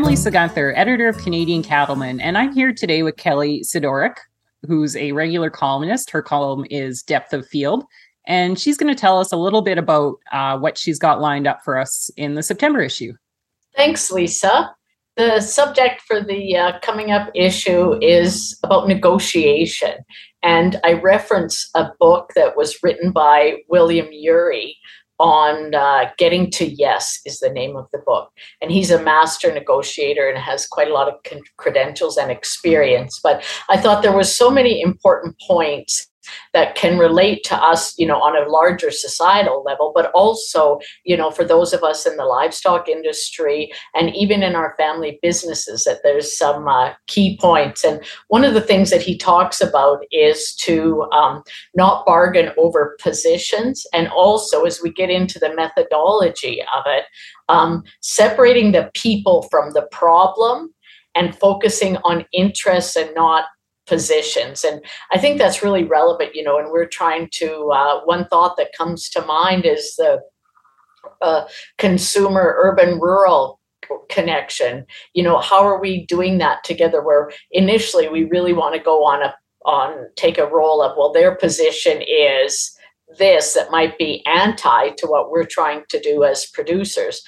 Lisa Gunther, editor of Canadian Cattleman, and I'm here today with Kelly Sidorik, who's a regular columnist. Her column is Depth of Field, and she's going to tell us a little bit about what she's got lined up for us in the September issue. Thanks, Lisa. The subject for the coming up issue is about negotiation, and I reference a book that was written by William Ury on Getting to Yes is the name of the book. And he's a master negotiator and has quite a lot of credentials and experience. But I thought there was so many important points that can relate to us, on a larger societal level, but also, for those of us in the livestock industry and even in our family businesses, that there's some key points. And one of the things that he talks about is to not bargain over positions. And also, as we get into the methodology of it, separating the people from the problem and focusing on interests and not positions. And I think that's really relevant, and we're trying to, one thought that comes to mind is the consumer urban rural connection. How are we doing that together, where initially we really want to go take a role of, well, their position is this that might be anti to what we're trying to do as producers.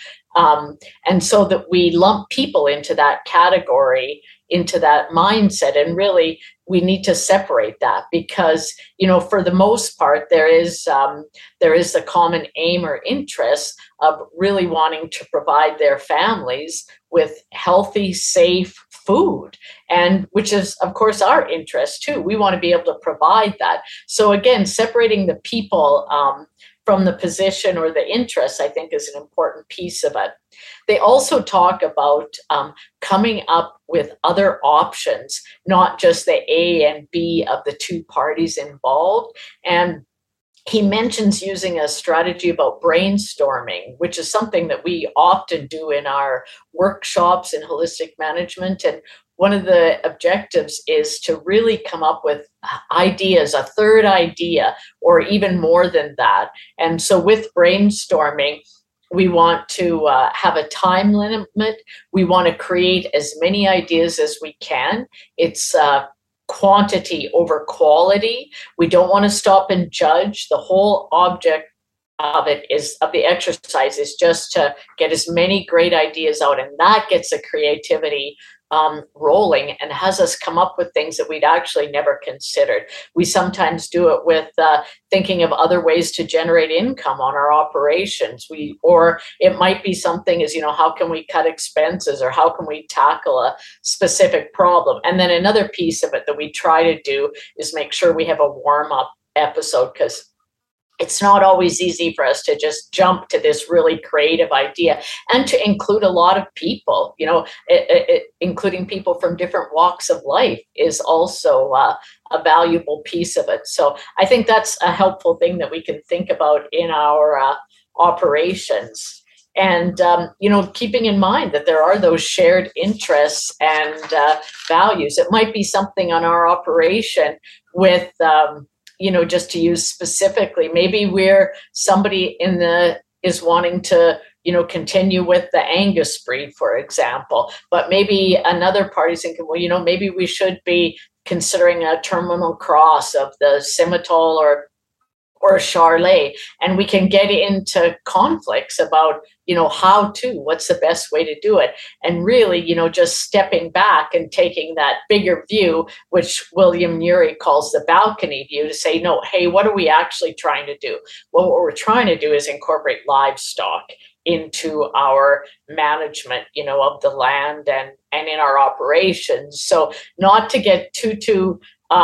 And so that we lump people into that category, into that mindset, and really we need to separate that because, for the most part, there is the common aim or interest of really wanting to provide their families with healthy, safe food, and which is, of course, our interest too. We want to be able to provide that. So again, separating the people from the position or the interest, I think, is an important piece of it. They also talk about coming up with other options, not just the A and B of the two parties involved. And he mentions using a strategy about brainstorming, which is something that we often do in our workshops in holistic management. And one of the objectives is to really come up with ideas, a third idea, or even more than that. And so with brainstorming, we want to have a time limit. We want to create as many ideas as we can. It's quantity over quality. We don't want to stop and judge. The whole object of the exercise is just to get as many great ideas out, and that gets the creativity rolling and has us come up with things that we'd actually never considered. We sometimes do it with thinking of other ways to generate income on our operations. Or it might be something as, how can we cut expenses, or how can we tackle a specific problem? And then another piece of it that we try to do is make sure we have a warm-up episode, because it's not always easy for us to just jump to this really creative idea, and to include a lot of people, including people from different walks of life is also a valuable piece of it. So I think that's a helpful thing that we can think about in our operations. And, keeping in mind that there are those shared interests and values. It might be something on our operation with, just to use specifically, maybe where somebody is wanting to, continue with the Angus breed, for example, but maybe another party's thinking, well, maybe we should be considering a terminal cross of the Simmental or Charolais, and we can get into conflicts about, what's the best way to do it. And really, just stepping back and taking that bigger view, which William Ury calls the balcony view, to say, no, hey, what are we actually trying to do? Well, what we're trying to do is incorporate livestock into our management, of the land and in our operations. So not to get too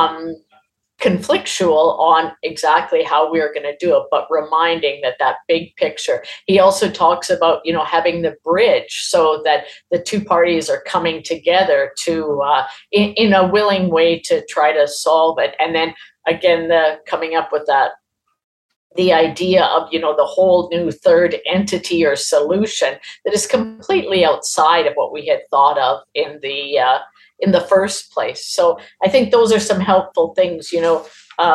conflictual on exactly how we're going to do it, but reminding that big picture. He also talks about, having the bridge so that the two parties are coming together to, in a willing way to try to solve it. And then again, coming up with the idea of, the whole new third entity or solution that is completely outside of what we had thought of in the first place. So I think those are some helpful things,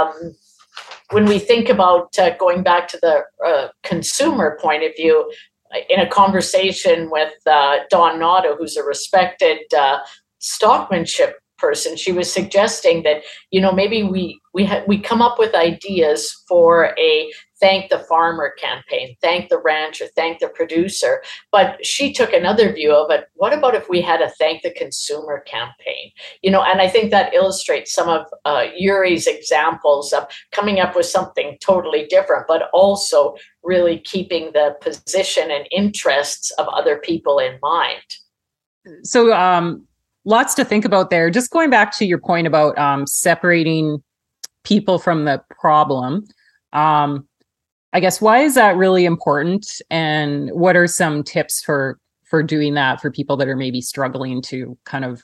when we think about going back to the consumer point of view. in a conversation with Dawn Notto, who's a respected stockmanship person, she was suggesting that, maybe we come up with ideas for a thank the farmer campaign, thank the rancher, thank the producer. But she took another view of it. What about if we had a thank the consumer campaign? And I think that illustrates some of Yuri's examples of coming up with something totally different, but also really keeping the position and interests of other people in mind. So lots to think about there. Just going back to your point about separating people from the problem. I guess, why is that really important? And what are some tips for doing that for people that are maybe struggling to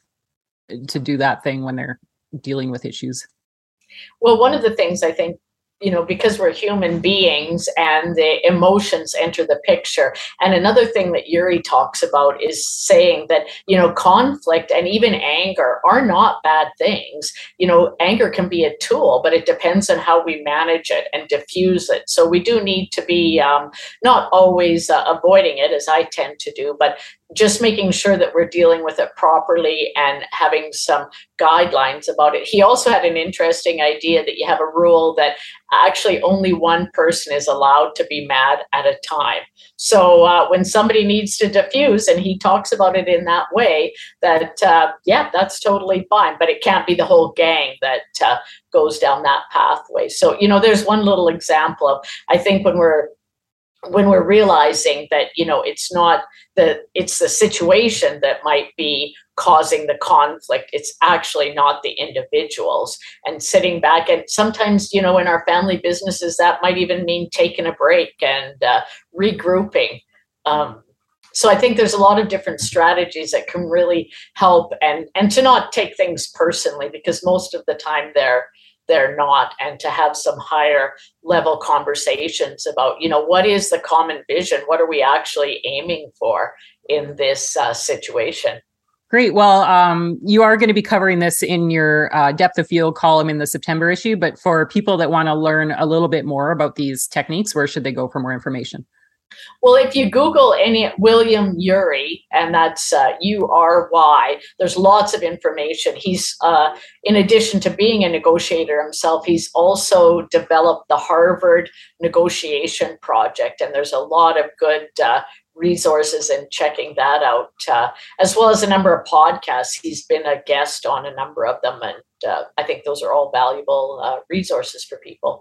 do that thing when they're dealing with issues? Well, one of the things I think, because we're human beings and the emotions enter the picture. And another thing that Yuri talks about is saying that, conflict and even anger are not bad things. Anger can be a tool, but it depends on how we manage it and diffuse it. So we do need to be not always avoiding it, as I tend to do, but just making sure that we're dealing with it properly and having some guidelines about it. He also had an interesting idea that you have a rule that actually only one person is allowed to be mad at a time. So when somebody needs to diffuse, and he talks about it in that way, that, that's totally fine, but it can't be the whole gang that goes down that pathway. So, there's one little example of, I think when we're realizing that, it's the situation that might be causing the conflict. It's actually not the individuals, and sitting back. And sometimes, in our family businesses, that might even mean taking a break and regrouping. So I think there's a lot of different strategies that can really help, and to not take things personally, because most of the time they're not, and to have some higher level conversations about, what is the common vision? What are we actually aiming for in this situation? Great. Well, you are going to be covering this in your Depth of Field column in the September issue, but for people that want to learn a little bit more about these techniques, where should they go for more information? Well, if you Google any William Ury, and that's URY, there's lots of information. He's, in addition to being a negotiator himself, he's also developed the Harvard Negotiation Project, and there's a lot of good resources in checking that out, as well as a number of podcasts. He's been a guest on a number of them, and I think those are all valuable resources for people.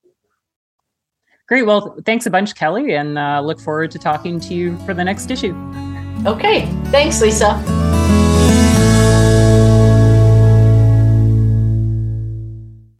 Great. Well, thanks a bunch, Kelly, and look forward to talking to you for the next issue. Okay. Thanks, Lisa.